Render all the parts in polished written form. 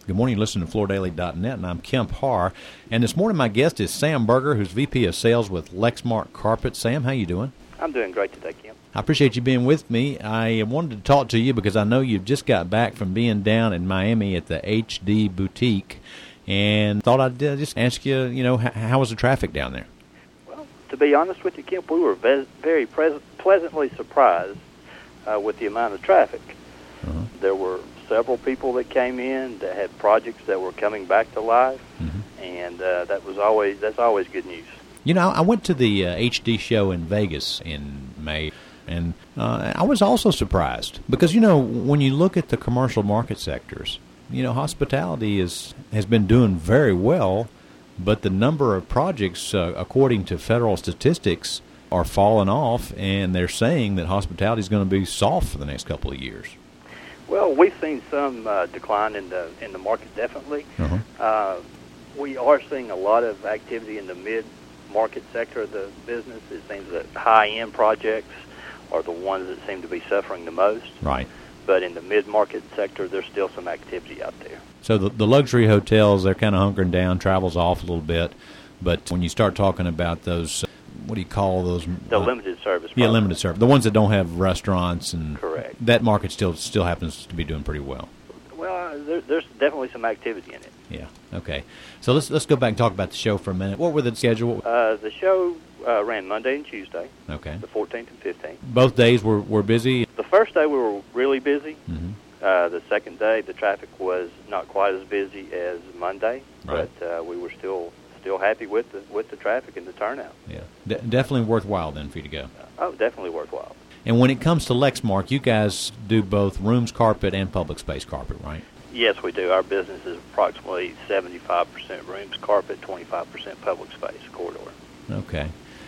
Good morning. You're listening to FloorDaily.net, and I'm Kemp Harr. And this morning my guest is Sam Berger, who's VP of Sales with Lexmark Carpet. Sam, how you doing? I'm doing great today, Kemp. I appreciate you being with me. I wanted to talk to you because I know you've just got back from being down in Miami at the HD Boutique, and thought I'd just ask you, how was the traffic down there? Well, to be honest with you, Kemp, we were very pleasantly surprised with the amount of traffic. Uh-huh. There were several people that came in that had projects that were coming back to life, and that's always good news. I went to the HD show in Vegas in May, and I was also surprised because, when you look at the commercial market sectors, hospitality has been doing very well, but the number of projects, according to federal statistics, are falling off, and they're saying that hospitality is going to be soft for the next couple of years. Well, we've seen some decline in the market, definitely. Uh-huh. We are seeing a lot of activity in the mid-market sector of the business. It seems that high-end projects are the ones that seem to be suffering the most. Right. But in the mid-market sector, there's still some activity out there. So the luxury hotels, they're kind of hunkering down, travel's off a little bit. But when you start talking about those, what do you call those? The limited service. Yeah, limited service. The ones that don't have restaurants, and correct. That market still happens to be doing pretty well. Well, there's definitely some activity in it. Yeah. Okay. So let's go back and talk about the show for a minute. What were the schedule? The show ran Monday and Tuesday. Okay. The 14th and 15th. Both days were busy. The first day we were really busy. Mm-hmm. The second day the traffic was not quite as busy as Monday, right. But we were still happy with the traffic and the turnout. Yeah. Definitely worthwhile then for you to go. Definitely worthwhile. And when it comes to Lexmark, you guys do both rooms carpet and public space carpet, right? Yes, we do. Our business is approximately 75% rooms carpet, 25% public space corridor. Okay.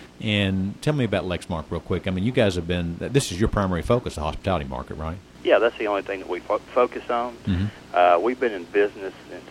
And tell me about Lexmark real quick. I mean, you guys this is your primary focus, the hospitality market, right? Yeah, that's the only thing that we focus on. Mm-hmm. We've been in business since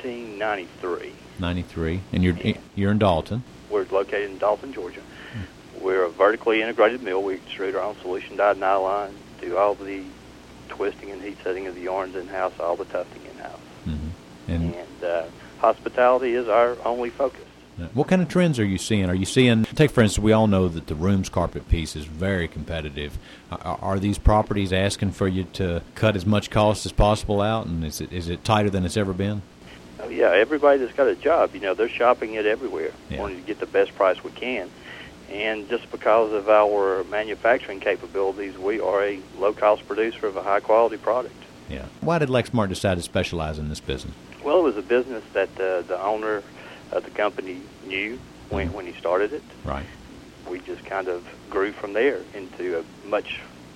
1993. 93. And you're in Dalton. We're located in Dalton, Georgia. We're a vertically integrated mill. We extrude our own solution dyed nylon, do all the twisting and heat setting of the yarns in-house, all the tufting in-house. Mm-hmm. And hospitality is our only focus. What kind of trends are you seeing? Are you seeing, take for instance, we all know that the rooms carpet piece is very competitive. Are these properties asking for you to cut as much cost as possible out, and is it tighter than it's ever been? Oh, yeah, everybody that's got a job, they're shopping it everywhere, wanting to get the best price we can. And just because of our manufacturing capabilities, we are a low-cost producer of a high-quality product. Yeah. Why did Lexmark decide to specialize in this business? Well, it was a business that the owner of the company knew when he started it. Right. We just kind of grew from there into a much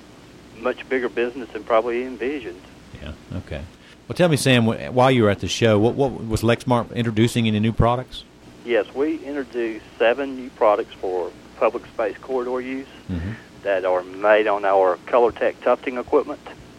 bigger business than probably envisioned. Yeah. Okay. Well, tell me, Sam, while you were at the show, what was Lexmark introducing any new products? Yes, we introduced 7 new products for public space corridor use that are made on our ColorTech tufting equipment.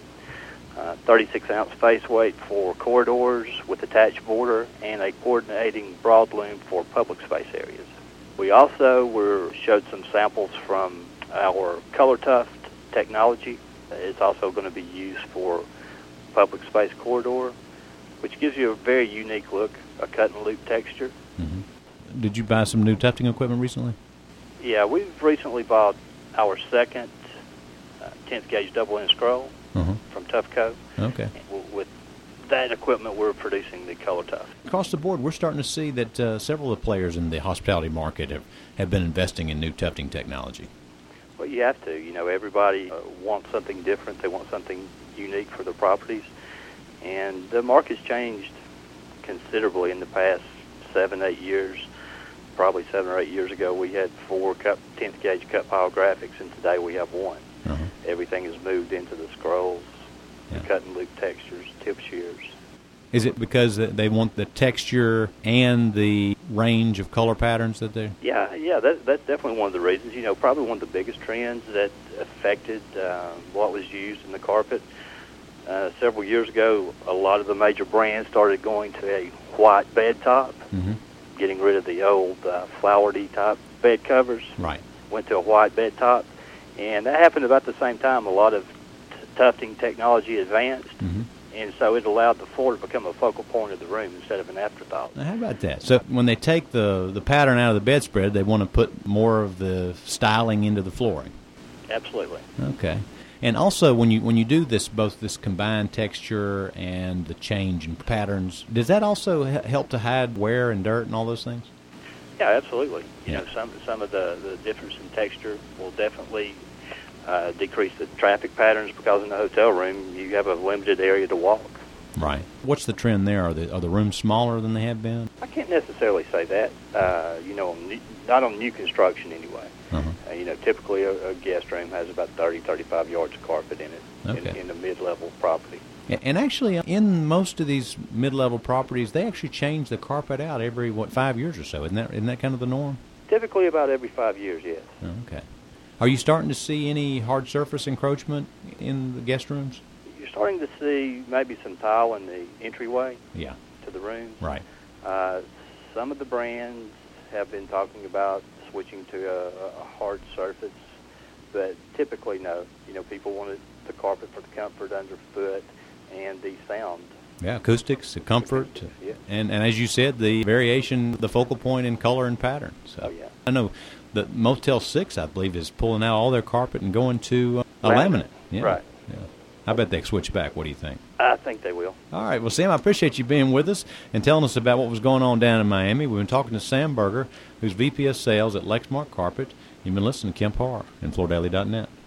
36-ounce face weight for corridors with attached border and a coordinating broad loom for public space areas. We also showed some samples from our ColorTuft technology. It's also going to be used for public space corridor, which gives you a very unique look, a cut and loop texture. Mm-hmm. Did you buy some new tufting equipment recently? Yeah, we've recently bought our second 10th gauge double end scroll from Tufco. Okay. With that equipment, we're producing the ColorTuft. Across the board, we're starting to see that several of the players in the hospitality market have been investing in new tufting technology. Well, you have to. Everybody wants something different. They want something unique for their properties. And the market's changed considerably in the past 7-8 years. Probably 7 or 8 years ago, we had 4 10th gauge cut pile graphics, and today we have 1. Everything has moved into the scrolls, the cut and loop textures, tip shears. Is it because they want the texture and the range of color patterns that they're... Yeah, that's definitely one of the reasons. Probably one of the biggest trends that affected what was used in the carpet. Several years ago, a lot of the major brands started going to a white bed top, getting rid of the old flowery type bed covers. Right. Went to a white bed top. And that happened about the same time. A lot of tufting technology advanced, And so it allowed the floor to become a focal point of the room instead of an afterthought. Now, how about that? So when they take the pattern out of the bedspread, they want to put more of the styling into the flooring. Absolutely. Okay. And also, when you do this, both this combined texture and the change in patterns, does that also help to hide wear and dirt and all those things? Yeah, absolutely. You Yeah. know, some of the difference in texture will definitely decrease the traffic patterns, because in the hotel room you have a limited area to walk. Right. What's the trend there? Are the rooms smaller than they have been? I can't necessarily say that. You know, not on new construction anyway. Uh-huh. You know, typically a guest room has about 35 yards of carpet in it Okay. in a mid-level property. And actually, in most of these mid-level properties, they actually change the carpet out every 5 years or so. Isn't that kind of the norm? Typically about every 5 years, yes. Okay. Are you starting to see any hard surface encroachment in the guest rooms? You're starting to see maybe some tile in the entryway Yeah. to the rooms. Right. Some of the brands have been talking about switching to a hard surface, but typically no. You know, people wanted the carpet for the comfort underfoot and the sound. Yeah, acoustics, the comfort, Yeah. and as you said, the variation, the focal point in color and pattern. So Oh, yeah. I know the Motel 6, I believe, is pulling out all their carpet and going to a Laminate. laminate. Yeah. Right. Yeah. I bet they switch back. What do you think? I think they will. All right. Well, Sam, I appreciate you being with us and telling us about what was going on down in Miami. We've been talking to Sam Berger, who's VP of Sales at Lexmark Carpet. You've been listening to Kemp Harr and FloorDaily.net.